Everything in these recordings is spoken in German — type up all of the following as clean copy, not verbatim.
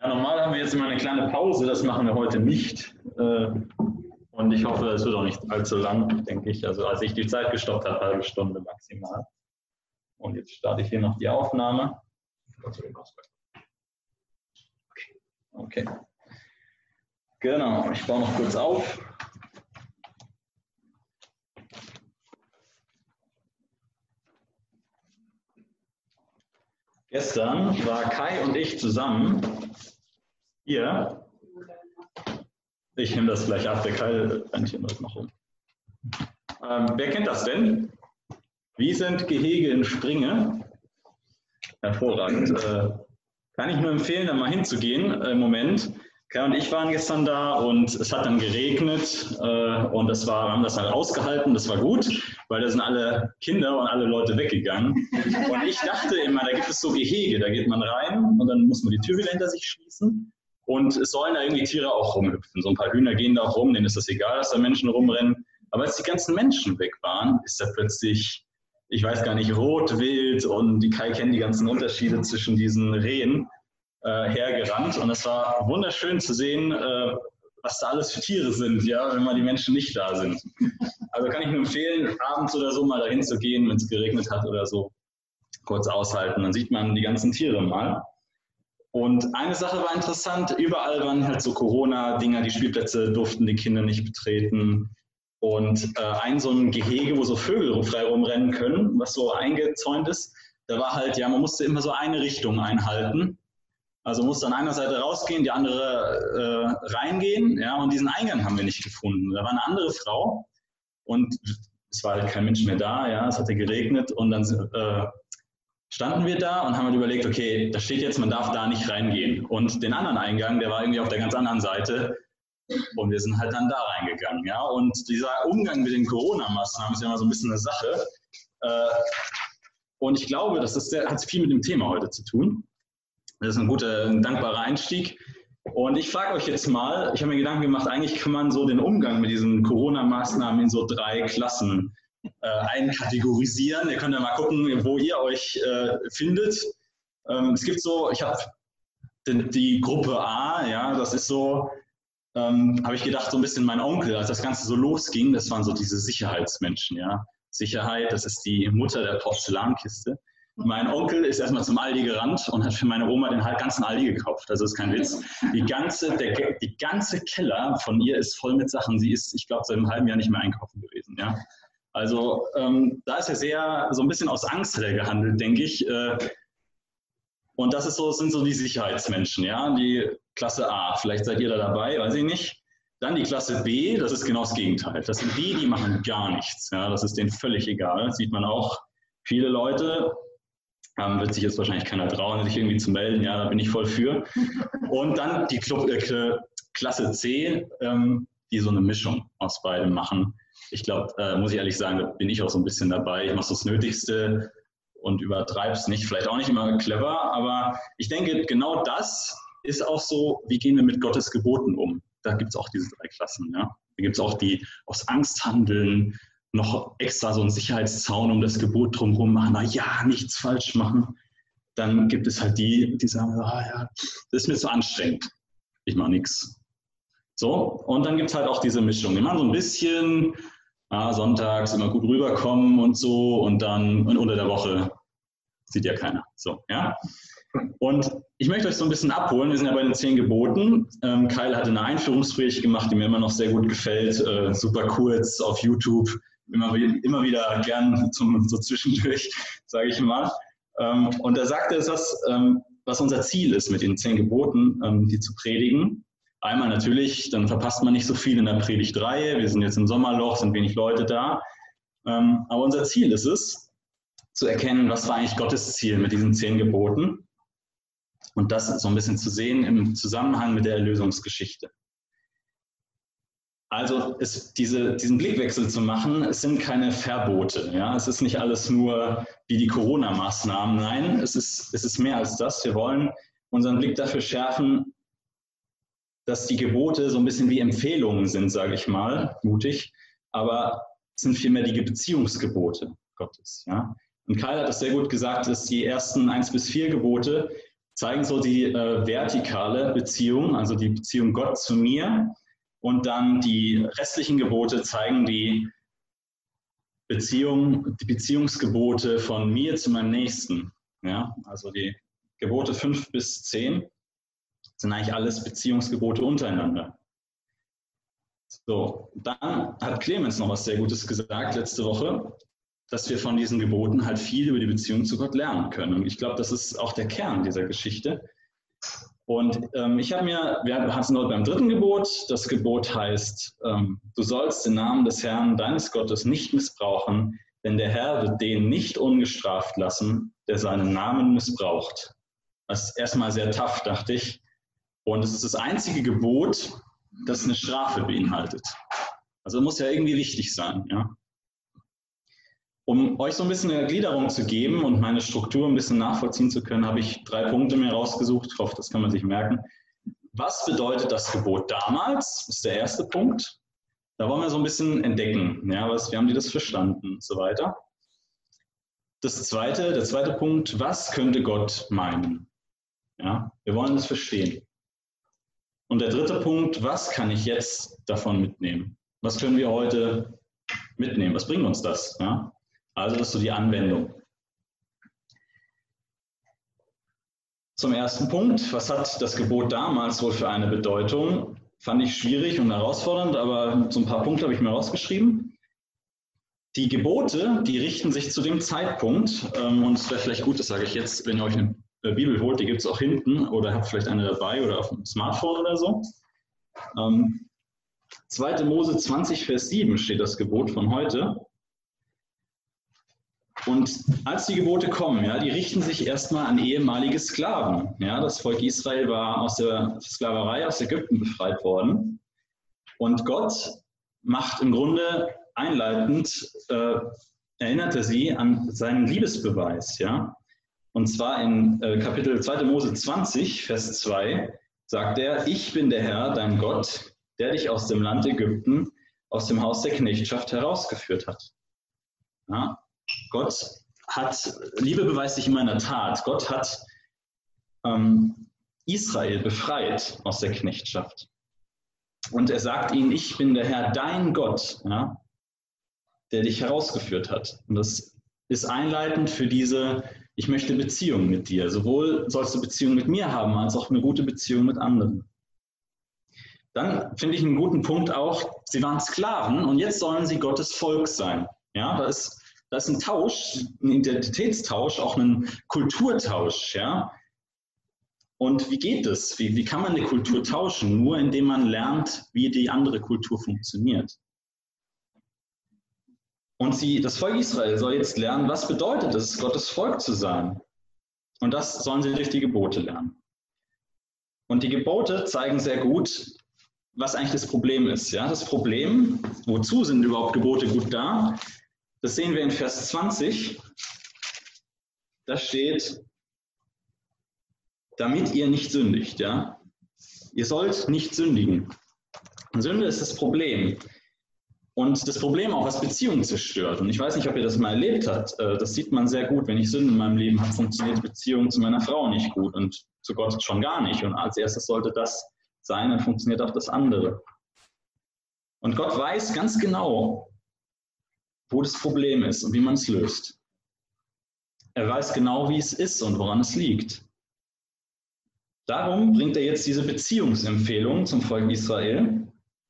Ja, normal haben wir jetzt immer eine kleine Pause, das machen wir heute nicht. Und ich hoffe, es wird auch nicht allzu lang, denke ich. Also als ich die Zeit gestoppt habe, halbe Stunde maximal. Und jetzt starte ich hier noch die Aufnahme. Okay. Genau, ich baue noch kurz auf. Gestern war Kai und ich zusammen hier. Ich nehme das gleich ab, der Kai rennt hier noch rum. Wer kennt das denn? Wie sind Gehege in Springe? Hervorragend. Kann ich nur empfehlen, da mal hinzugehen im Moment. Kai und ich waren gestern da und es hat dann geregnet und wir haben das halt ausgehalten, das war gut, weil da sind alle Kinder und alle Leute weggegangen. Und ich dachte immer, da gibt es so Gehege, da geht man rein und dann muss man die Tür wieder hinter sich schließen und es sollen da irgendwie Tiere auch rumhüpfen. So ein paar Hühner gehen da auch rum, denen ist das egal, dass da Menschen rumrennen. Aber als die ganzen Menschen weg waren, ist da plötzlich, ich weiß gar nicht, rot, wild und die Kai kennt die ganzen Unterschiede zwischen diesen Rehen hergerannt und es war wunderschön zu sehen, was da alles für Tiere sind, ja, wenn mal die Menschen nicht da sind. Also kann ich nur empfehlen, abends oder so mal dahin zu gehen, wenn es geregnet hat oder so, kurz aushalten, dann sieht man die ganzen Tiere mal. Und eine Sache war interessant, überall waren halt so Corona-Dinger, die Spielplätze durften die Kinder nicht betreten. Und so ein Gehege, wo so Vögel frei rumrennen können, was so eingezäunt ist, da war halt, ja, man musste immer so eine Richtung einhalten. Also musste an einer Seite rausgehen, die andere reingehen, ja, und diesen Eingang haben wir nicht gefunden. Da war eine andere Frau und es war halt kein Mensch mehr da, ja, es hatte geregnet und dann standen wir da und haben halt überlegt, okay, da steht jetzt, man darf da nicht reingehen. Und den anderen Eingang, der war irgendwie auf der ganz anderen Seite. Und wir sind halt dann da reingegangen. Ja? Und dieser Umgang mit den Corona-Maßnahmen ist ja immer so ein bisschen eine Sache. Und ich glaube, hat viel mit dem Thema heute zu tun. Das ist ein dankbarer Einstieg. Und ich frage euch jetzt mal, ich habe mir Gedanken gemacht, eigentlich kann man so den Umgang mit diesen Corona-Maßnahmen in so 3 Klassen einkategorisieren. Ihr könnt ja mal gucken, wo ihr euch findet. Es gibt so, ich habe die Gruppe A, ja, das ist so, habe ich gedacht, so ein bisschen mein Onkel, als das Ganze so losging, das waren so diese Sicherheitsmenschen, ja. Sicherheit, das ist die Mutter der Porzellankiste. Mein Onkel ist erstmal zum Aldi gerannt und hat für meine Oma den ganzen Aldi gekauft. Also das ist kein Witz. Die ganze Keller von ihr ist voll mit Sachen. Sie ist, ich glaube, seit einem halben Jahr nicht mehr einkaufen gewesen, ja. Also da ist er so ein bisschen aus Angst gehandelt, denke ich. Und das sind so die Sicherheitsmenschen, ja, die Klasse A. Vielleicht seid ihr da dabei, weiß ich nicht. Dann die Klasse B, das ist genau das Gegenteil. Das sind die machen gar nichts. Ja, das ist denen völlig egal. Das sieht man auch. Viele Leute, wird sich jetzt wahrscheinlich keiner trauen, sich irgendwie zu melden. Ja, da bin ich voll für. Und dann die Klasse C, die so eine Mischung aus beidem machen. Ich glaube, muss ich ehrlich sagen, da bin ich auch so ein bisschen dabei. Ich mache so das Nötigste und übertreibe es nicht. Vielleicht auch nicht immer clever, aber ich denke, genau das ist auch so, wie gehen wir mit Gottes Geboten um? Da gibt es auch diese 3 Klassen. Ja? Da gibt es auch die aus Angst handeln, noch extra so einen Sicherheitszaun um das Gebot drumherum machen, na ja, nichts falsch machen. Dann gibt es halt die sagen, ja, das ist mir zu anstrengend, ich mache nichts. So, und dann gibt es halt auch diese Mischung. Die machen so ein bisschen, sonntags immer gut rüberkommen und so und dann unter der Woche sieht ja keiner. So, ja. Und ich möchte euch so ein bisschen abholen. Wir sind ja bei den 10 Geboten. Kyle hatte eine Einführungspredigt gemacht, die mir immer noch sehr gut gefällt. Super kurz auf YouTube. Immer wieder gern so zwischendurch, sage ich mal. Und da sagt er etwas, was unser Ziel ist mit den 10 Geboten, die zu predigen. Einmal natürlich, dann verpasst man nicht so viel in der Predigtreihe. Wir sind jetzt im Sommerloch, sind wenig Leute da. Aber unser Ziel ist es, zu erkennen, was war eigentlich Gottes Ziel mit diesen 10 Geboten. Und das so ein bisschen zu sehen im Zusammenhang mit der Erlösungsgeschichte. Also diesen Blickwechsel zu machen, es sind keine Verbote. Ja? Es ist nicht alles nur wie die Corona-Maßnahmen. Nein, es ist mehr als das. Wir wollen unseren Blick dafür schärfen, dass die Gebote so ein bisschen wie Empfehlungen sind, sage ich mal, mutig, aber es sind vielmehr die Beziehungsgebote Gottes. Ja? Und Kyle hat das sehr gut gesagt, dass die ersten 1 bis 4 Gebote, zeigen so die vertikale Beziehung, also die Beziehung Gott zu mir. Und dann die restlichen Gebote zeigen die Beziehungsgebote von mir zu meinem Nächsten. Ja, also die Gebote 5 bis 10 sind eigentlich alles Beziehungsgebote untereinander. So, dann hat Clemens noch was sehr Gutes gesagt letzte Woche, dass wir von diesen Geboten halt viel über die Beziehung zu Gott lernen können. Und ich glaube, das ist auch der Kern dieser Geschichte. Und wir hatten es noch beim 3. Gebot. Das Gebot heißt, du sollst den Namen des Herrn, deines Gottes, nicht missbrauchen, denn der Herr wird den nicht ungestraft lassen, der seinen Namen missbraucht. Das ist erstmal sehr tough, dachte ich. Und es ist das einzige Gebot, das eine Strafe beinhaltet. Also muss ja irgendwie wichtig sein. Ja? Um euch so ein bisschen eine Gliederung zu geben und meine Struktur ein bisschen nachvollziehen zu können, habe ich 3 Punkte mir rausgesucht. Ich hoffe, das kann man sich merken. Was bedeutet das Gebot damals? Das ist der erste Punkt. Da wollen wir so ein bisschen entdecken. Ja, wie haben die das verstanden und so weiter. Der zweite Punkt, was könnte Gott meinen? Ja, wir wollen das verstehen. Und der 3. Punkt, was kann ich jetzt davon mitnehmen? Was können wir heute mitnehmen? Was bringt uns das? Ja? Also das ist so die Anwendung. Zum ersten Punkt, was hat das Gebot damals wohl für eine Bedeutung? Fand ich schwierig und herausfordernd, aber so ein paar Punkte habe ich mir rausgeschrieben. Die Gebote, die richten sich zu dem Zeitpunkt, und es wäre vielleicht gut, das sage ich jetzt, wenn ihr euch eine Bibel holt, die gibt es auch hinten oder habt vielleicht eine dabei oder auf dem Smartphone oder so. 2. Mose 20, Vers 7 steht das Gebot von heute. Und als die Gebote kommen, ja, die richten sich erstmal an ehemalige Sklaven. Ja, das Volk Israel war aus der Sklaverei aus Ägypten befreit worden. Und Gott macht im Grunde einleitend, erinnerte sie an seinen Liebesbeweis. Ja? Und zwar in Kapitel 2. Mose 20, Vers 2, sagt er, ich bin der Herr, dein Gott, der dich aus dem Land Ägypten, aus dem Haus der Knechtschaft herausgeführt hat. Ja? Liebe beweist sich immer in der Tat. Gott hat Israel befreit aus der Knechtschaft. Und er sagt ihnen, ich bin der Herr, dein Gott, ja, der dich herausgeführt hat. Und das ist einleitend für diese, ich möchte Beziehung mit dir. Sowohl sollst du Beziehung mit mir haben, als auch eine gute Beziehung mit anderen. Dann finde ich einen guten Punkt auch, sie waren Sklaven und jetzt sollen sie Gottes Volk sein. Ja, da ist ein Tausch, ein Identitätstausch, auch ein Kulturtausch. Ja? Und wie geht es? Wie kann man eine Kultur tauschen? Nur indem man lernt, wie die andere Kultur funktioniert. Und das Volk Israel soll jetzt lernen, was bedeutet es, Gottes Volk zu sein. Und das sollen sie durch die Gebote lernen. Und die Gebote zeigen sehr gut, was eigentlich das Problem ist. Ja? Das Problem, wozu sind überhaupt Gebote gut da? Das sehen wir in Vers 20. Da steht, damit ihr nicht sündigt. Ja? Ihr sollt nicht sündigen. Sünde ist das Problem. Und das Problem auch, was Beziehungen zerstört. Und ich weiß nicht, ob ihr das mal erlebt habt. Das sieht man sehr gut. Wenn ich Sünde in meinem Leben habe, funktioniert die Beziehung zu meiner Frau nicht gut und zu Gott schon gar nicht. Und als erstes sollte das sein, dann funktioniert auch das andere. Und Gott weiß ganz genau, wo das Problem ist und wie man es löst. Er weiß genau, wie es ist und woran es liegt. Darum bringt er jetzt diese Beziehungsempfehlung zum Volk Israel.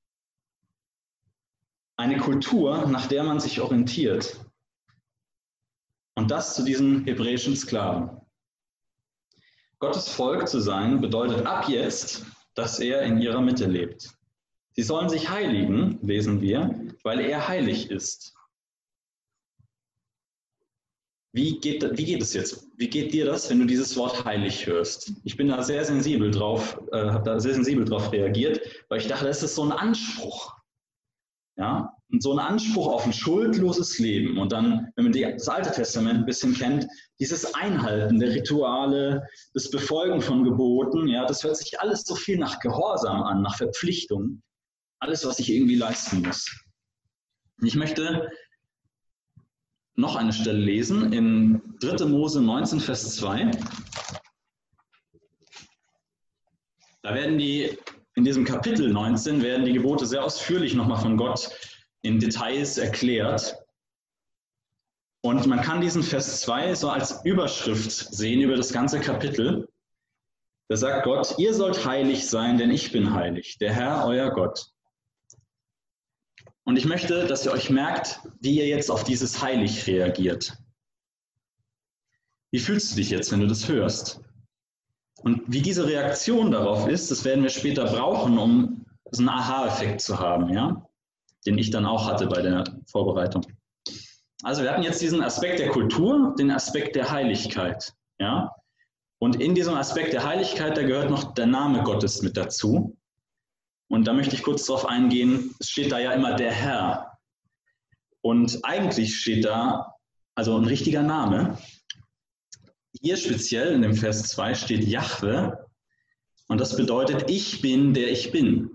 Eine Kultur, nach der man sich orientiert. Und das zu diesen hebräischen Sklaven. Gottes Volk zu sein bedeutet ab jetzt, dass er in ihrer Mitte lebt. Sie sollen sich heiligen, lesen wir, weil er heilig ist. Wie geht es jetzt? Wie geht dir das, wenn du dieses Wort heilig hörst? Ich bin da sehr sensibel drauf, habe da sehr sensibel drauf reagiert, weil ich dachte, das ist so ein Anspruch. Ja? Und so ein Anspruch auf ein schuldloses Leben. Und dann, wenn man das Alte Testament ein bisschen kennt, dieses Einhalten der Rituale, das Befolgen von Geboten, ja, das hört sich alles so viel nach Gehorsam an, nach Verpflichtung. Alles, was ich irgendwie leisten muss. Und ich möchte noch eine Stelle lesen in 3. Mose 19, Vers 2. Da werden in diesem Kapitel 19 werden die Gebote sehr ausführlich nochmal von Gott in Details erklärt. Und man kann diesen Vers 2 so als Überschrift sehen über das ganze Kapitel. Da sagt Gott, ihr sollt heilig sein, denn ich bin heilig, der Herr, euer Gott. Und ich möchte, dass ihr euch merkt, wie ihr jetzt auf dieses Heilig reagiert. Wie fühlst du dich jetzt, wenn du das hörst? Und wie diese Reaktion darauf ist, das werden wir später brauchen, um so einen Aha-Effekt zu haben, ja? Den ich dann auch hatte bei der Vorbereitung. Also wir hatten jetzt diesen Aspekt der Kultur, den Aspekt der Heiligkeit, ja? Und in diesem Aspekt der Heiligkeit, da gehört noch der Name Gottes mit dazu. Und da möchte ich kurz darauf eingehen, es steht da ja immer der Herr. Und eigentlich steht da also ein richtiger Name. Hier speziell in dem Vers 2 steht Jahwe und das bedeutet, ich bin, der ich bin.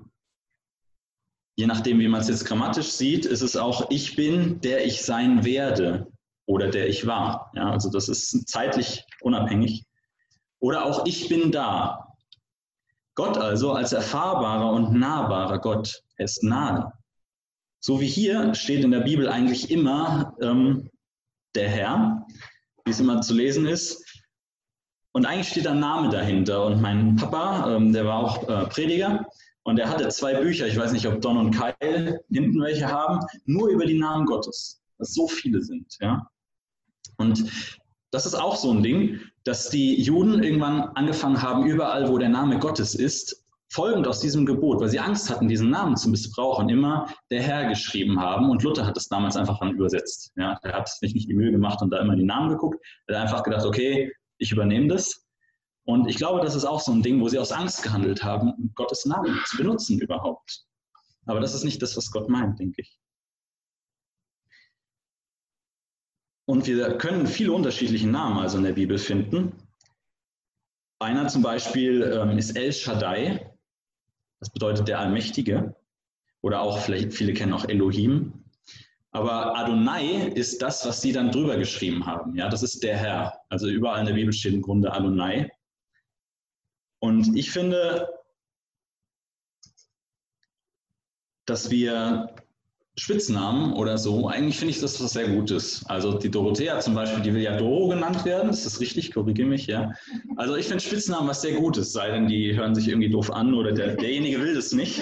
Je nachdem, wie man es jetzt grammatisch sieht, ist es auch, ich bin, der ich sein werde oder der ich war. Ja, also das ist zeitlich unabhängig. Oder auch, ich bin da. Gott also als erfahrbarer und nahbarer Gott, er ist nahe. So wie hier steht in der Bibel eigentlich immer der Herr, wie es immer zu lesen ist. Und eigentlich steht ein Name dahinter. Und mein Papa, der war auch Prediger und der hatte 2 Bücher, ich weiß nicht, ob Don und Kyle hinten welche haben, nur über die Namen Gottes, dass so viele sind. Ja? Und das ist auch so ein Ding, dass die Juden irgendwann angefangen haben, überall, wo der Name Gottes ist, folgend aus diesem Gebot, weil sie Angst hatten, diesen Namen zu missbrauchen, immer der Herr geschrieben haben. Und Luther hat das damals einfach dann übersetzt. Ja, er hat sich nicht die Mühe gemacht und da immer die Namen geguckt. Er hat einfach gedacht, okay, ich übernehme das. Und ich glaube, das ist auch so ein Ding, wo sie aus Angst gehandelt haben, Gottes Namen zu benutzen überhaupt. Aber das ist nicht das, was Gott meint, denke ich. Und wir können viele unterschiedliche Namen also in der Bibel finden. Einer zum Beispiel ist El Shaddai. Das bedeutet der Allmächtige. Oder auch, vielleicht viele kennen auch Elohim. Aber Adonai ist das, was sie dann drüber geschrieben haben. Ja, das ist der Herr. Also überall in der Bibel steht im Grunde Adonai. Und ich finde, dass wir Spitznamen oder so, eigentlich finde ich das was sehr Gutes. Also die Dorothea zum Beispiel, die will ja Doro genannt werden. Ist das richtig? Korrigiere mich, ja. Also ich finde Spitznamen was sehr Gutes, sei denn die hören sich irgendwie doof an oder derjenige will das nicht.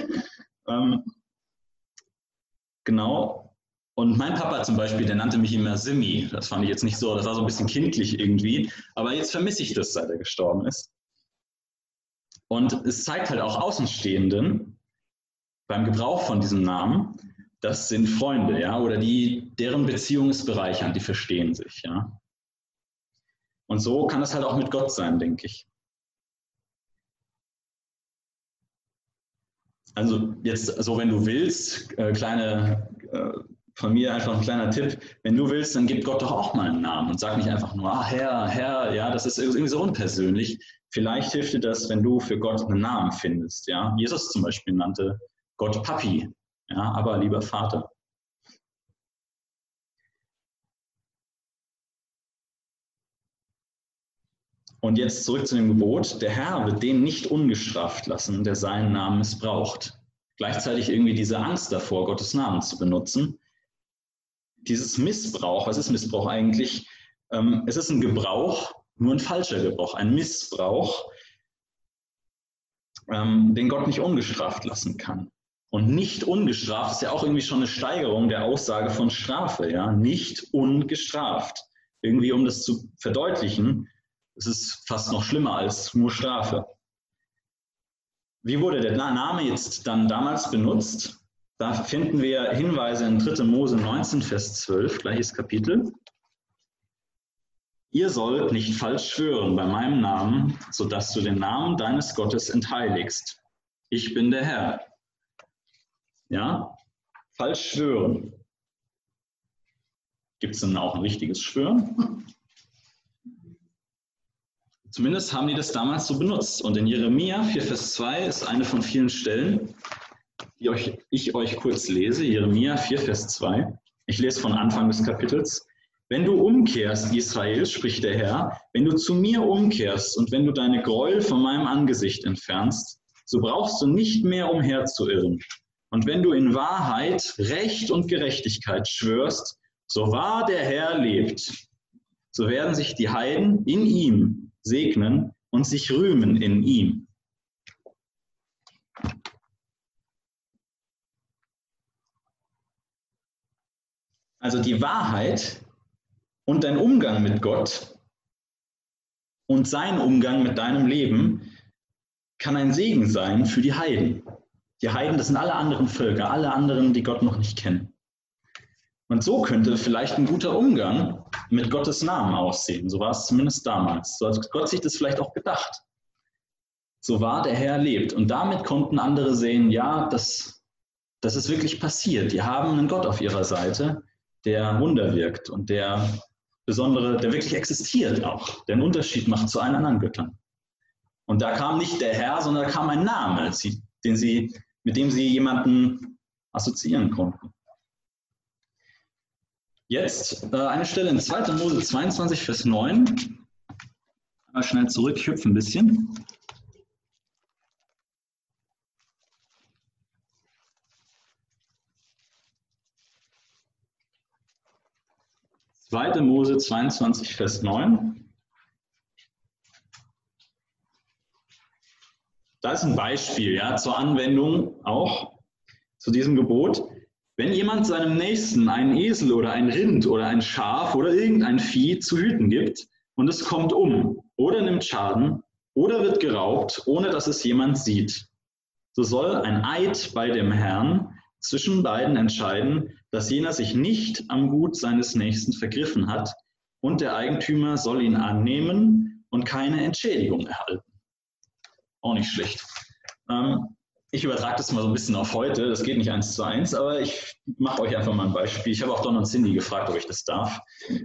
Genau. Und mein Papa zum Beispiel, der nannte mich immer Simi. Das fand ich jetzt nicht so, das war so ein bisschen kindlich irgendwie. Aber jetzt vermisse ich das, seit er gestorben ist. Und es zeigt halt auch Außenstehenden beim Gebrauch von diesem Namen, das sind Freunde, ja, oder deren Beziehung ist bereichernd, die verstehen sich, ja. Und so kann es halt auch mit Gott sein, denke ich. Also jetzt so, wenn du willst, von mir einfach ein kleiner Tipp, wenn du willst, dann gib Gott doch auch mal einen Namen und sag nicht einfach nur, Herr, ja, das ist irgendwie so unpersönlich. Vielleicht hilft dir das, wenn du für Gott einen Namen findest, ja. Jesus zum Beispiel nannte Gott Papi, ja, aber lieber Vater. Und jetzt zurück zu dem Gebot, der Herr wird den nicht ungestraft lassen, der seinen Namen missbraucht. Gleichzeitig irgendwie diese Angst davor, Gottes Namen zu benutzen. Dieses Missbrauch, was ist Missbrauch eigentlich? Es ist ein Gebrauch, nur ein falscher Gebrauch, ein Missbrauch, den Gott nicht ungestraft lassen kann. Und nicht ungestraft ist ja auch irgendwie schon eine Steigerung der Aussage von Strafe, ja, nicht ungestraft. Irgendwie, um das zu verdeutlichen, es ist fast noch schlimmer als nur Strafe. Wie wurde der Name jetzt dann damals benutzt? Da finden wir Hinweise in 3. Mose 19, Vers 12, gleiches Kapitel. Ihr sollt nicht falsch schwören bei meinem Namen, sodass du den Namen deines Gottes entheiligst. Ich bin der Herr. Ja, falsch schwören. Gibt es denn auch ein richtiges Schwören? Zumindest haben die das damals so benutzt. Und in Jeremia 4, Vers 2 ist eine von vielen Stellen, die ich euch kurz lese. Jeremia 4, Vers 2. Ich lese von Anfang des Kapitels. Wenn du umkehrst, Israel, spricht der Herr, wenn du zu mir umkehrst und wenn du deine Gräuel von meinem Angesicht entfernst, so brauchst du nicht mehr umherzuirren. Und wenn du in Wahrheit, Recht und Gerechtigkeit schwörst, so wahr der Herr lebt, so werden sich die Heiden in ihm segnen und sich rühmen in ihm. Also die Wahrheit und dein Umgang mit Gott und sein Umgang mit deinem Leben kann ein Segen sein für die Heiden. Die Heiden, das sind alle anderen Völker, alle anderen, die Gott noch nicht kennen. Und so könnte vielleicht ein guter Umgang mit Gottes Namen aussehen. So war es zumindest damals. So hat Gott sich das vielleicht auch gedacht. So wahr der Herr lebt. Und damit konnten andere sehen, ja, das ist wirklich passiert. Die haben einen Gott auf ihrer Seite, der Wunder wirkt und der wirklich existiert auch, der einen Unterschied macht zu allen anderen Göttern. Und da kam nicht der Herr, sondern da kam ein Name, mit dem sie jemanden assoziieren konnten. Jetzt eine Stelle in 2. Mose 22, Vers 9. Mal schnell zurück, ich hüpfe ein bisschen. 2. Mose 22, Vers 9. Da ist ein Beispiel, ja, zur Anwendung auch zu diesem Gebot. Wenn jemand seinem Nächsten einen Esel oder ein Rind oder ein Schaf oder irgendein Vieh zu hüten gibt und es kommt um oder nimmt Schaden oder wird geraubt, ohne dass es jemand sieht, so soll ein Eid bei dem Herrn zwischen beiden entscheiden, dass jener sich nicht am Gut seines Nächsten vergriffen hat und der Eigentümer soll ihn annehmen und keine Entschädigung erhalten. Auch nicht schlecht. Ich übertrage das mal so ein bisschen auf heute, das geht nicht 1:1, aber ich mache euch einfach mal ein Beispiel. Ich habe auch Don und Cindy gefragt, ob ich das darf.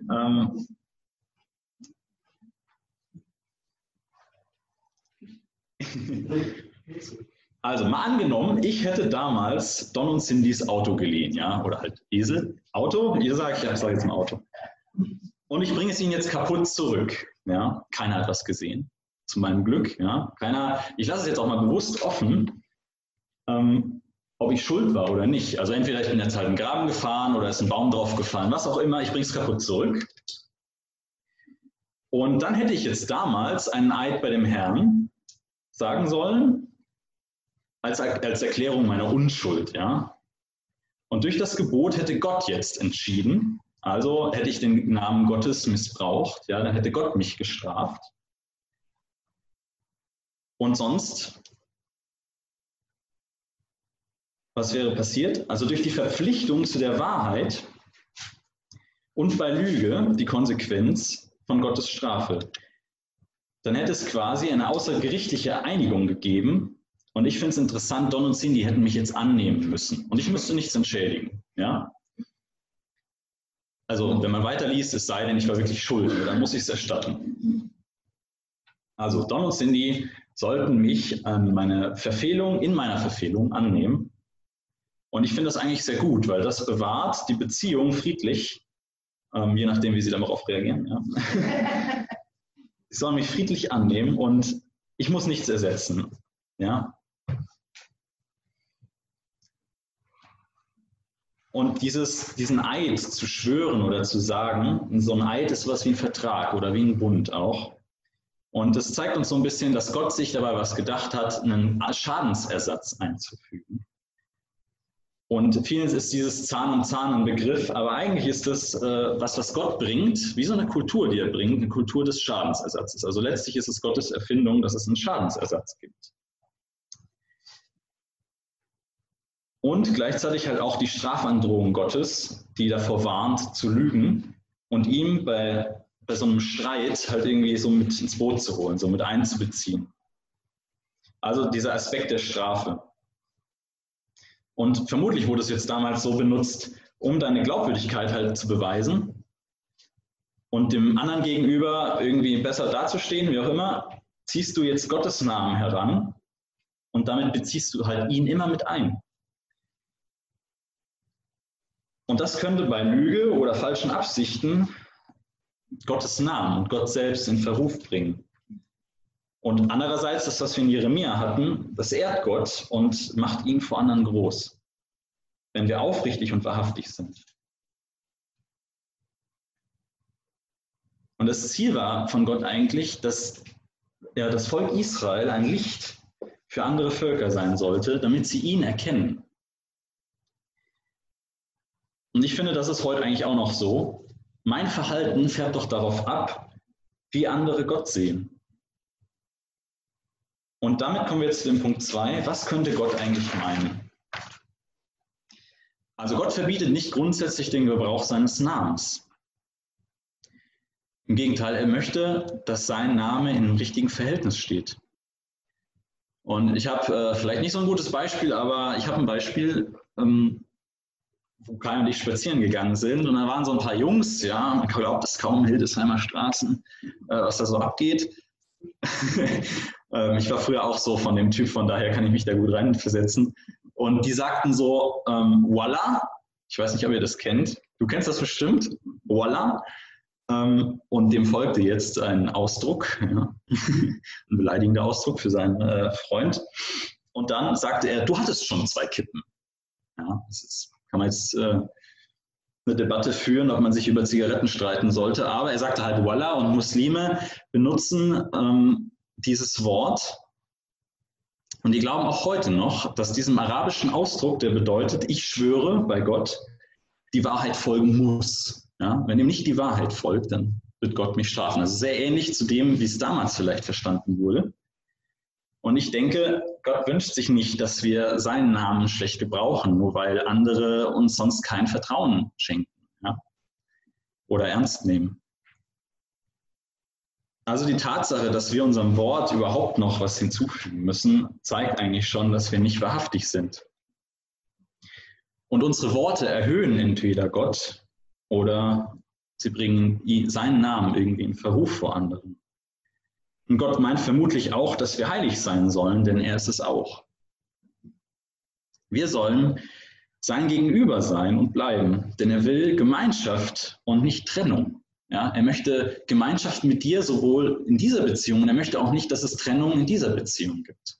Also mal angenommen, ich hätte damals Don und Cindys Auto geliehen, ja, oder halt Esel, Auto, ich sage jetzt mal Auto. Und ich bringe es ihnen jetzt kaputt zurück, ja, keiner hat was gesehen, zu meinem Glück, ja, ich lasse es jetzt auch mal bewusst offen, ob ich schuld war oder nicht. Also entweder ich bin jetzt halt in den Graben gefahren oder ist ein Baum drauf gefallen, was auch immer, ich bringe es kaputt zurück. Und dann hätte ich jetzt damals einen Eid bei dem Herrn sagen sollen, als Erklärung meiner Unschuld, ja. Und durch das Gebot hätte Gott jetzt entschieden, also hätte ich den Namen Gottes missbraucht, ja, dann hätte Gott mich gestraft. Und sonst, was wäre passiert? Also durch die Verpflichtung zu der Wahrheit und bei Lüge die Konsequenz von Gottes Strafe. Dann hätte es quasi eine außergerichtliche Einigung gegeben. Und ich finde es interessant, Don und Cindy hätten mich jetzt annehmen müssen. Und ich müsste nichts entschädigen. Ja? Also wenn man weiterliest, es sei denn, ich war wirklich schuld, dann muss ich es erstatten. Also Don und Cindy sollten mich in meiner Verfehlung annehmen. Und ich finde das eigentlich sehr gut, weil das bewahrt die Beziehung friedlich, je nachdem, wie sie darauf reagieren. Ja? Sie sollen mich friedlich annehmen und ich muss nichts ersetzen. Ja? Und diesen Eid zu schwören oder zu sagen, so ein Eid ist was wie ein Vertrag oder wie ein Bund auch. Und das zeigt uns so ein bisschen, dass Gott sich dabei was gedacht hat, einen Schadensersatz einzufügen. Und vielen ist dieses Zahn um Zahn ein Begriff, aber eigentlich ist das was Gott bringt, wie so eine Kultur, die er bringt, eine Kultur des Schadensersatzes. Also letztlich ist es Gottes Erfindung, dass es einen Schadensersatz gibt. Und gleichzeitig halt auch die Strafandrohung Gottes, die davor warnt, zu lügen und ihm bei so einem Streit halt irgendwie so mit ins Boot zu holen, so mit einzubeziehen. Also dieser Aspekt der Strafe. Und vermutlich wurde es jetzt damals so benutzt, um deine Glaubwürdigkeit halt zu beweisen und dem anderen gegenüber irgendwie besser dazustehen, wie auch immer, ziehst du jetzt Gottes Namen heran und damit beziehst du halt ihn immer mit ein. Und das könnte bei Lüge oder falschen Absichten Gottes Namen und Gott selbst in Verruf bringen. Und andererseits, das, was wir in Jeremia hatten, das ehrt Gott und macht ihn vor anderen groß, wenn wir aufrichtig und wahrhaftig sind. Und das Ziel war von Gott eigentlich, dass das Volk Israel ein Licht für andere Völker sein sollte, damit sie ihn erkennen. Und ich finde, das ist heute eigentlich auch noch so. Mein Verhalten fährt doch darauf ab, wie andere Gott sehen. Und damit kommen wir jetzt zu dem Punkt 2. Was könnte Gott eigentlich meinen? Also Gott verbietet nicht grundsätzlich den Gebrauch seines Namens. Im Gegenteil, er möchte, dass sein Name in einem richtigen Verhältnis steht. Und ich habe vielleicht nicht so ein gutes Beispiel, aber ich habe ein Beispiel, wo Kai und ich spazieren gegangen sind. Und da waren so ein paar Jungs, ja, man glaubt es kaum, Hildesheimer Straßen, was da so abgeht. Ich war früher auch so von dem Typ, von daher kann ich mich da gut reinversetzen. Und die sagten so, Voila, ich weiß nicht, ob ihr das kennt. Du kennst das bestimmt, Voila. Und dem folgte jetzt ein Ausdruck, ja, ein beleidigender Ausdruck für seinen Freund. Und dann sagte er, du hattest schon 2 Kippen. Ja, kann man jetzt eine Debatte führen, ob man sich über Zigaretten streiten sollte. Aber er sagte halt Voila, und Muslime benutzen dieses Wort. Und die glauben auch heute noch, dass diesem arabischen Ausdruck, der bedeutet, ich schwöre bei Gott, die Wahrheit folgen muss. Ja, wenn ihm nicht die Wahrheit folgt, dann wird Gott mich strafen. Also sehr ähnlich zu dem, wie es damals vielleicht verstanden wurde. Und ich denke, Gott wünscht sich nicht, dass wir seinen Namen schlecht gebrauchen, nur weil andere uns sonst kein Vertrauen schenken, ja, oder ernst nehmen. Also die Tatsache, dass wir unserem Wort überhaupt noch was hinzufügen müssen, zeigt eigentlich schon, dass wir nicht wahrhaftig sind. Und unsere Worte erhöhen entweder Gott, oder sie bringen seinen Namen irgendwie in Verruf vor anderen. Und Gott meint vermutlich auch, dass wir heilig sein sollen, denn er ist es auch. Wir sollen sein Gegenüber sein und bleiben, denn er will Gemeinschaft und nicht Trennung. Ja, er möchte Gemeinschaft mit dir sowohl in dieser Beziehung, und er möchte auch nicht, dass es Trennung in dieser Beziehung gibt.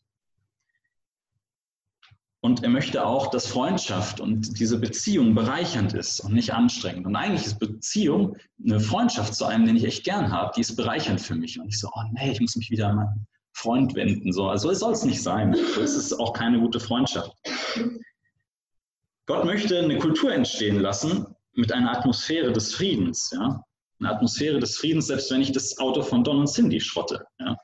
Und er möchte auch, dass Freundschaft und diese Beziehung bereichernd ist und nicht anstrengend. Und eigentlich ist Beziehung, eine Freundschaft zu einem, den ich echt gern habe, die ist bereichernd für mich. Und ich so, oh nee, ich muss mich wieder an meinen Freund wenden. So, also es soll es nicht sein. So ist es auch keine gute Freundschaft. Gott möchte eine Kultur entstehen lassen mit einer Atmosphäre des Friedens. Ja? Eine Atmosphäre des Friedens, selbst wenn ich das Auto von Don und Cindy schrotte. Ja?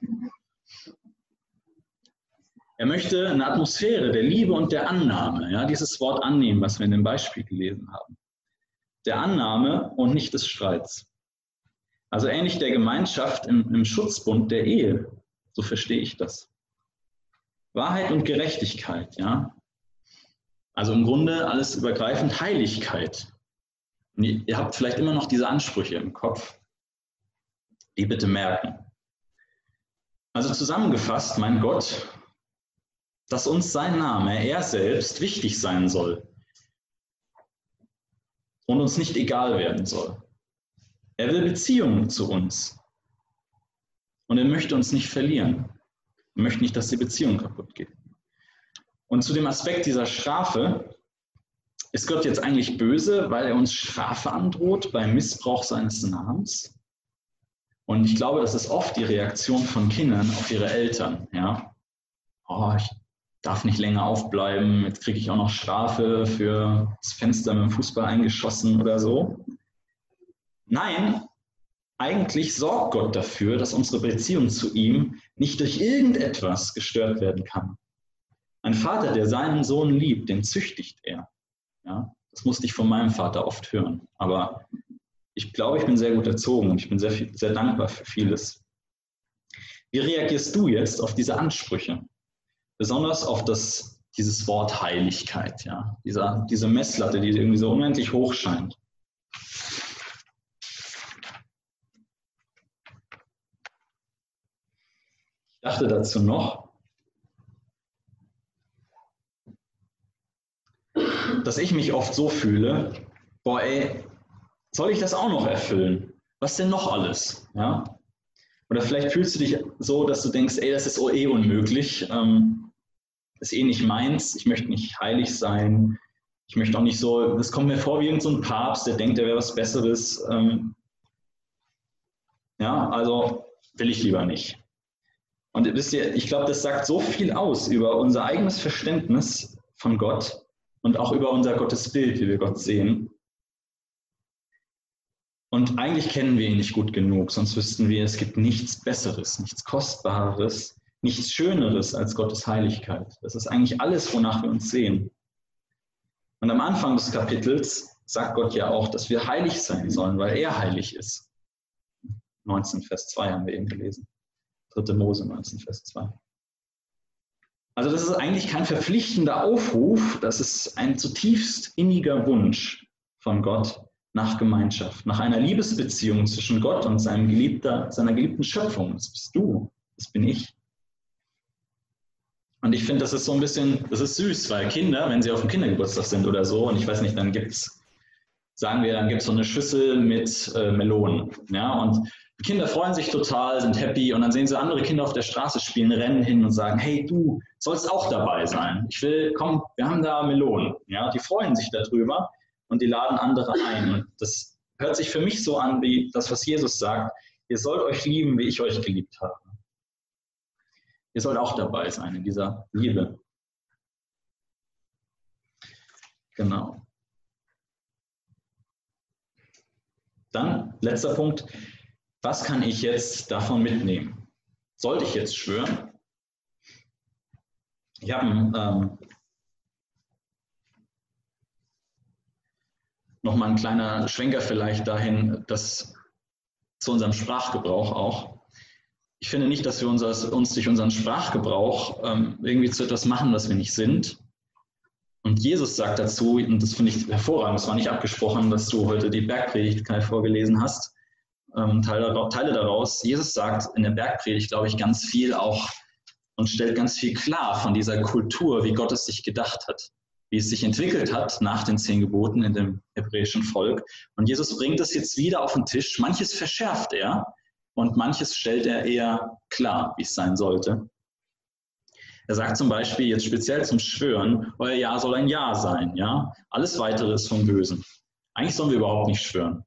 Er möchte eine Atmosphäre der Liebe und der Annahme, ja, dieses Wort annehmen, was wir in dem Beispiel gelesen haben. Der Annahme und nicht des Streits. Also ähnlich der Gemeinschaft im Schutzbund der Ehe, so verstehe ich das. Wahrheit und Gerechtigkeit, ja. Also im Grunde alles übergreifend Heiligkeit. Und ihr habt vielleicht immer noch diese Ansprüche im Kopf, die bitte merken. Also zusammengefasst, mein Gott, dass uns sein Name, er selbst, wichtig sein soll und uns nicht egal werden soll. Er will Beziehungen zu uns und er möchte uns nicht verlieren. Er möchte nicht, dass die Beziehung kaputt geht. Und zu dem Aspekt dieser Strafe ist Gott jetzt eigentlich böse, weil er uns Strafe androht beim Missbrauch seines Namens. Und ich glaube, das ist oft die Reaktion von Kindern auf ihre Eltern. Ja? Oh, ich darf nicht länger aufbleiben, jetzt kriege ich auch noch Strafe für das Fenster mit dem Fußball eingeschossen oder so. Nein, eigentlich sorgt Gott dafür, dass unsere Beziehung zu ihm nicht durch irgendetwas gestört werden kann. Ein Vater, der seinen Sohn liebt, den züchtigt er. Ja, das musste ich von meinem Vater oft hören. Aber ich glaube, ich bin sehr gut erzogen und ich bin sehr dankbar für vieles. Wie reagierst du jetzt auf diese Ansprüche? Besonders auf dieses Wort Heiligkeit, ja? Diese Messlatte, die irgendwie so unendlich hoch scheint. Ich dachte dazu noch, dass ich mich oft so fühle, boah ey, soll ich das auch noch erfüllen? Was denn noch alles? Ja? Oder vielleicht fühlst du dich so, dass du denkst, ey, das ist eh unmöglich, das ist eh nicht meins, ich möchte nicht heilig sein, ich möchte auch nicht so, das kommt mir vor wie irgend so ein Papst, der denkt, er wäre was Besseres. Ja, also will ich lieber nicht. Und wisst ihr, ich glaube, das sagt so viel aus über unser eigenes Verständnis von Gott und auch über unser Gottesbild, wie wir Gott sehen. Und eigentlich kennen wir ihn nicht gut genug, sonst wüssten wir, es gibt nichts Besseres, nichts Kostbareres, nichts Schöneres als Gottes Heiligkeit. Das ist eigentlich alles, wonach wir uns sehen. Und am Anfang des Kapitels sagt Gott ja auch, dass wir heilig sein sollen, weil er heilig ist. 19 Vers 2 haben wir eben gelesen. 3. Mose 19 Vers 2. Also das ist eigentlich kein verpflichtender Aufruf, das ist ein zutiefst inniger Wunsch von Gott nach Gemeinschaft, nach einer Liebesbeziehung zwischen Gott und seiner geliebten Schöpfung. Das bist du, das bin ich. Und ich finde, das ist so ein bisschen, das ist süß, weil Kinder, wenn sie auf dem Kindergeburtstag sind oder so, und ich weiß nicht, dann gibt es so eine Schüssel mit Melonen. Ja, und die Kinder freuen sich total, sind happy und dann sehen sie andere Kinder auf der Straße spielen, rennen hin und sagen, hey, du sollst auch dabei sein. Komm, wir haben da Melonen. Ja, die freuen sich darüber und die laden andere ein. Und das hört sich für mich so an, wie das, was Jesus sagt, ihr sollt euch lieben, wie ich euch geliebt habe. Ihr sollt auch dabei sein in dieser Liebe. Genau. Dann, letzter Punkt, was kann ich jetzt davon mitnehmen? Sollte ich jetzt schwören? Ich habe nochmal ein kleiner Schwenker vielleicht dahin, zu unserem Sprachgebrauch auch. Ich finde nicht, dass wir uns durch unseren Sprachgebrauch irgendwie zu etwas machen, was wir nicht sind. Und Jesus sagt dazu, und das finde ich hervorragend, es war nicht abgesprochen, dass du heute die Bergpredigt vorgelesen hast, Teile daraus. Jesus sagt in der Bergpredigt, glaube ich, ganz viel auch und stellt ganz viel klar von dieser Kultur, wie Gott es sich gedacht hat, wie es sich entwickelt hat nach den 10 Geboten in dem hebräischen Volk. Und Jesus bringt es jetzt wieder auf den Tisch. Manches verschärft er und manches stellt er eher klar, wie es sein sollte. Er sagt zum Beispiel jetzt speziell zum Schwören, euer Ja soll ein Ja sein. Ja? Alles Weitere ist vom Bösen. Eigentlich sollen wir überhaupt nicht schwören.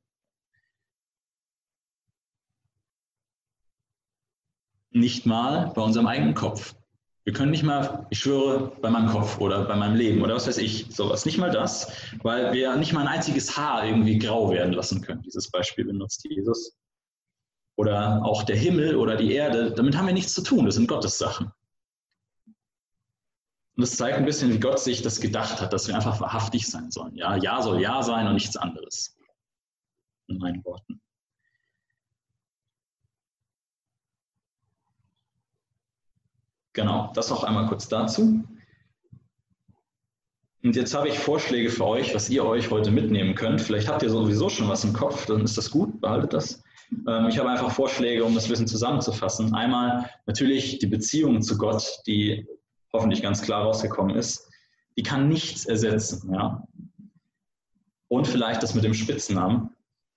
Nicht mal bei unserem eigenen Kopf. Wir können nicht mal, ich schwöre, bei meinem Kopf oder bei meinem Leben oder was weiß ich, sowas. Nicht mal das, weil wir nicht mal ein einziges Haar irgendwie grau werden lassen können. Dieses Beispiel benutzt Jesus. Oder auch der Himmel oder die Erde, damit haben wir nichts zu tun, das sind Gottes Sachen. Und das zeigt ein bisschen, wie Gott sich das gedacht hat, dass wir einfach wahrhaftig sein sollen. Ja, Ja soll Ja sein und nichts anderes. In meinen Worten. Genau, das auch einmal kurz dazu. Und jetzt habe ich Vorschläge für euch, was ihr euch heute mitnehmen könnt. Vielleicht habt ihr sowieso schon was im Kopf, dann ist das gut, behaltet das. Ich habe einfach Vorschläge, um das Wissen zusammenzufassen. Einmal natürlich die Beziehung zu Gott, die hoffentlich ganz klar rausgekommen ist. Die kann nichts ersetzen. Ja? Und vielleicht das mit dem Spitznamen.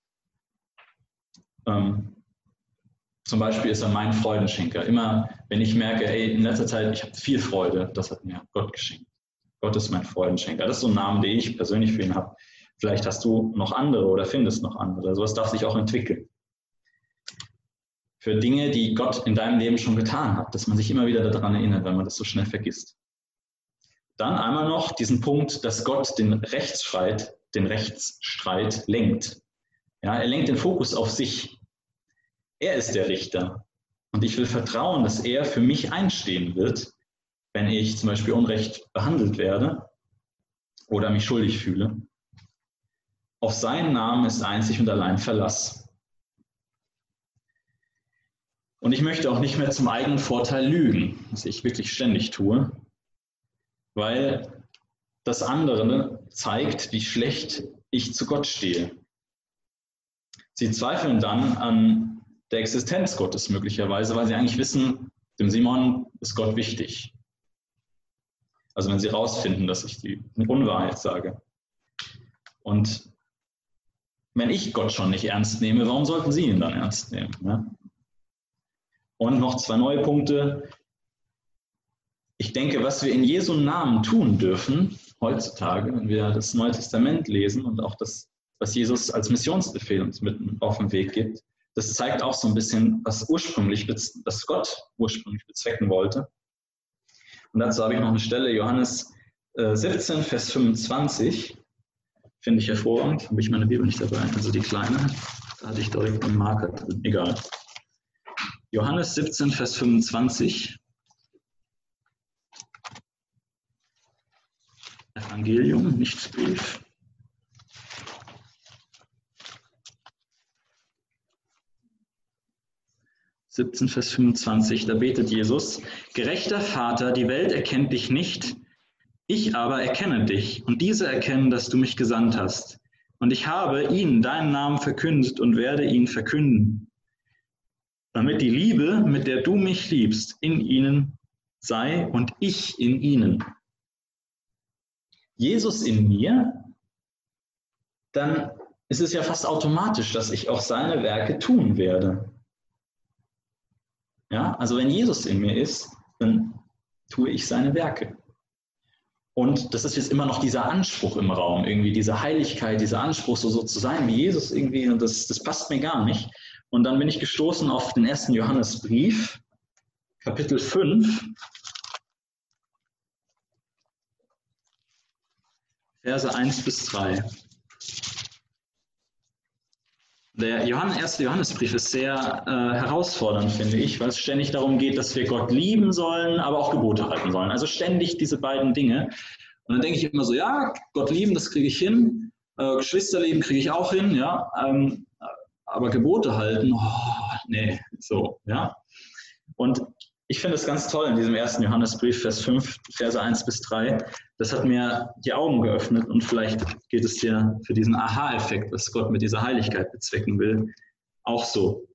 Zum Beispiel ist er mein Freudenschenker. Immer, wenn ich merke, ey, in letzter Zeit, ich habe viel Freude, das hat mir Gott geschenkt. Gott ist mein Freudenschenker. Das ist so ein Name, den ich persönlich für ihn habe. Vielleicht hast du noch andere oder findest noch andere. Sowas darf sich auch entwickeln. Für Dinge, die Gott in deinem Leben schon getan hat, dass man sich immer wieder daran erinnert, weil man das so schnell vergisst. Dann einmal noch diesen Punkt, dass Gott den Rechtsstreit lenkt. Ja, er lenkt den Fokus auf sich. Er ist der Richter. Und ich will vertrauen, dass er für mich einstehen wird, wenn ich zum Beispiel unrecht behandelt werde oder mich schuldig fühle. Auf seinen Namen ist einzig und allein Verlass. Und ich möchte auch nicht mehr zum eigenen Vorteil lügen, was ich wirklich ständig tue, weil das andere zeigt, wie schlecht ich zu Gott stehe. Sie zweifeln dann an der Existenz Gottes möglicherweise, weil sie eigentlich wissen, dem Simon ist Gott wichtig. Also wenn sie herausfinden, dass ich die Unwahrheit sage. Und wenn ich Gott schon nicht ernst nehme, warum sollten sie ihn dann ernst nehmen? Ne? Und noch 2 neue Punkte. Ich denke, was wir in Jesu Namen tun dürfen, heutzutage, wenn wir das Neue Testament lesen und auch das, was Jesus als Missionsbefehl uns mit auf den Weg gibt, das zeigt auch so ein bisschen, was Gott ursprünglich bezwecken wollte. Und dazu habe ich noch eine Stelle, Johannes 17, Vers 25, finde ich hervorragend. Habe ich meine Bibel nicht dabei, also die kleine, da hatte ich direkt einen Marker drin, egal. Johannes 17, Vers 25. Evangelium, nicht Brief. Vers 25, da betet Jesus: Gerechter Vater, die Welt erkennt dich nicht, ich aber erkenne dich, und diese erkennen, dass du mich gesandt hast. Und ich habe ihnen deinen Namen verkündet und werde ihn verkünden, damit die Liebe, mit der du mich liebst, in ihnen sei und ich in ihnen. Jesus in mir, dann ist es ja fast automatisch, dass ich auch seine Werke tun werde. Ja, also wenn Jesus in mir ist, dann tue ich seine Werke. Und das ist jetzt immer noch dieser Anspruch im Raum, irgendwie diese Heiligkeit, dieser Anspruch, so zu sein wie Jesus irgendwie, und das passt mir gar nicht. Und dann bin ich gestoßen auf den 1. Johannesbrief, Kapitel 5, Verse 1 bis 3. Der 1. Johannesbrief ist sehr herausfordernd, finde ich, weil es ständig darum geht, dass wir Gott lieben sollen, aber auch Gebote halten sollen. Also ständig diese beiden Dinge. Und dann denke ich immer so, ja, Gott lieben, das kriege ich hin. Geschwisterleben kriege ich auch hin, ja. Aber Gebote halten, oh, nee, so, ja. Und ich finde es ganz toll in diesem 1. Johannesbrief, Vers 5, Verse 1 bis 3. Das hat mir die Augen geöffnet, und vielleicht geht es dir für diesen Aha-Effekt, was Gott mit dieser Heiligkeit bezwecken will, auch so.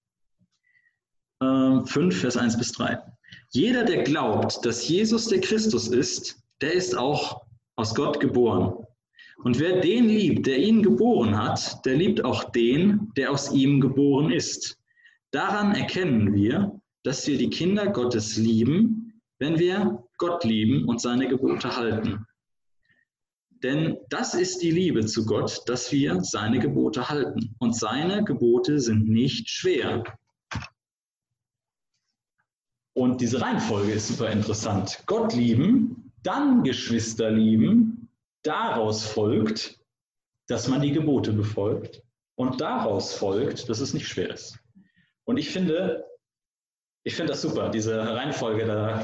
5, Vers 1 bis 3. Jeder, der glaubt, dass Jesus der Christus ist, der ist auch aus Gott geboren. Und wer den liebt, der ihn geboren hat, der liebt auch den, der aus ihm geboren ist. Daran erkennen wir, dass wir die Kinder Gottes lieben, wenn wir Gott lieben und seine Gebote halten. Denn das ist die Liebe zu Gott, dass wir seine Gebote halten. Und seine Gebote sind nicht schwer. Und diese Reihenfolge ist super interessant. Gott lieben, dann Geschwister lieben, daraus folgt, dass man die Gebote befolgt. Und daraus folgt, dass es nicht schwer ist. Und ich finde das super, diese Reihenfolge, da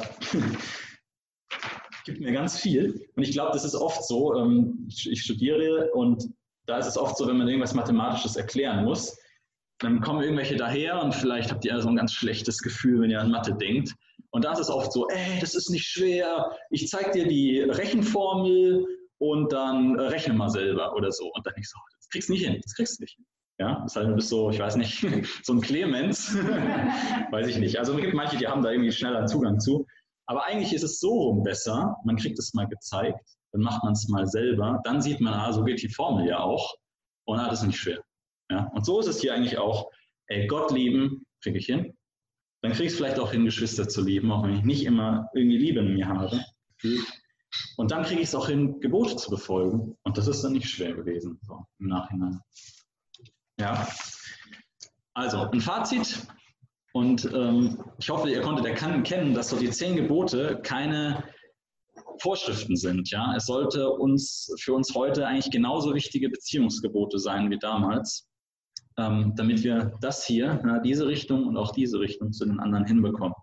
gibt mir ganz viel. Und ich glaube, das ist oft so, ich studiere, und da ist es oft so, wenn man irgendwas Mathematisches erklären muss, dann kommen irgendwelche daher, und vielleicht habt ihr so ein ganz schlechtes Gefühl, wenn ihr an Mathe denkt. Und da ist es oft so, das ist nicht schwer, ich zeige dir die Rechenformel und dann rechne mal selber oder so. Und dann ich so, das kriegst du nicht hin, das kriegst du nicht hin. Ja, das heißt, du bist so, ich weiß nicht, so ein Clemens, weiß ich nicht. Also es gibt manche, die haben da irgendwie schneller Zugang zu. Aber eigentlich ist es so rum besser, man kriegt es mal gezeigt, dann macht man es mal selber, dann sieht man, so geht die Formel ja auch, und das ist nicht schwer. Ja? Und so ist es hier eigentlich auch, Gott lieben, kriege ich hin. Dann kriege ich es vielleicht auch hin, Geschwister zu lieben, auch wenn ich nicht immer irgendwie Liebe in mir habe. Und dann kriege ich es auch hin, Gebote zu befolgen. Und das ist dann nicht schwer gewesen, so im Nachhinein. Ja, also ein Fazit, und ich hoffe, ihr konntet erkennen, dass so die 10 Gebote keine Vorschriften sind. Ja, es sollte für uns heute eigentlich genauso wichtige Beziehungsgebote sein wie damals, damit wir das hier, diese Richtung und auch diese Richtung zu den anderen hinbekommen.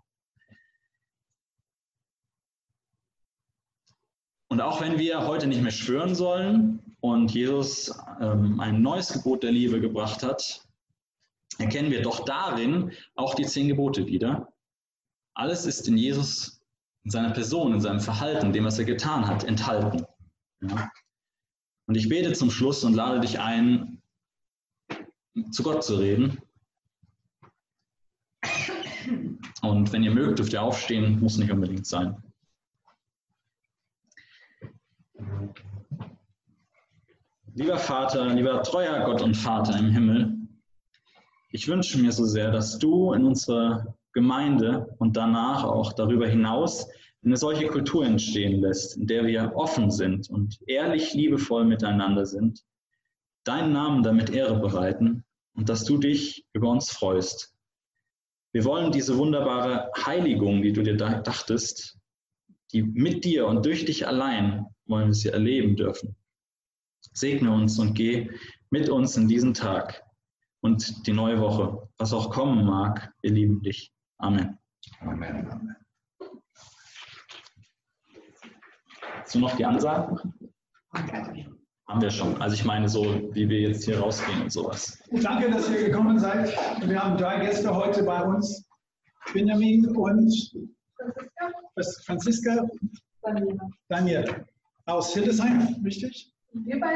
Und auch wenn wir heute nicht mehr schwören sollen und Jesus ein neues Gebot der Liebe gebracht hat, erkennen wir doch darin auch die 10 Gebote wieder. Alles ist in Jesus, in seiner Person, in seinem Verhalten, dem, was er getan hat, enthalten. Ja. Und ich bete zum Schluss und lade dich ein, zu Gott zu reden. Und wenn ihr mögt, dürft ihr aufstehen, muss nicht unbedingt sein. Lieber Vater, lieber treuer Gott und Vater im Himmel, ich wünsche mir so sehr, dass du in unsere Gemeinde und danach auch darüber hinaus eine solche Kultur entstehen lässt, in der wir offen sind und ehrlich liebevoll miteinander sind, deinen Namen damit Ehre bereiten und dass du dich über uns freust. Wir wollen diese wunderbare Heiligung, die du dir dachtest, die mit dir und durch dich allein wollen wir sie erleben dürfen. Segne uns und geh mit uns in diesen Tag und die neue Woche, was auch kommen mag. Wir lieben dich. Amen. Amen. Amen. Hast du noch die Ansage? Haben wir schon. Also ich meine so, wie wir jetzt hier rausgehen und sowas. Danke, dass ihr gekommen seid. Wir haben 3 Gäste heute bei uns. Benjamin und Franziska. Daniel. Aus Hildesheim, richtig?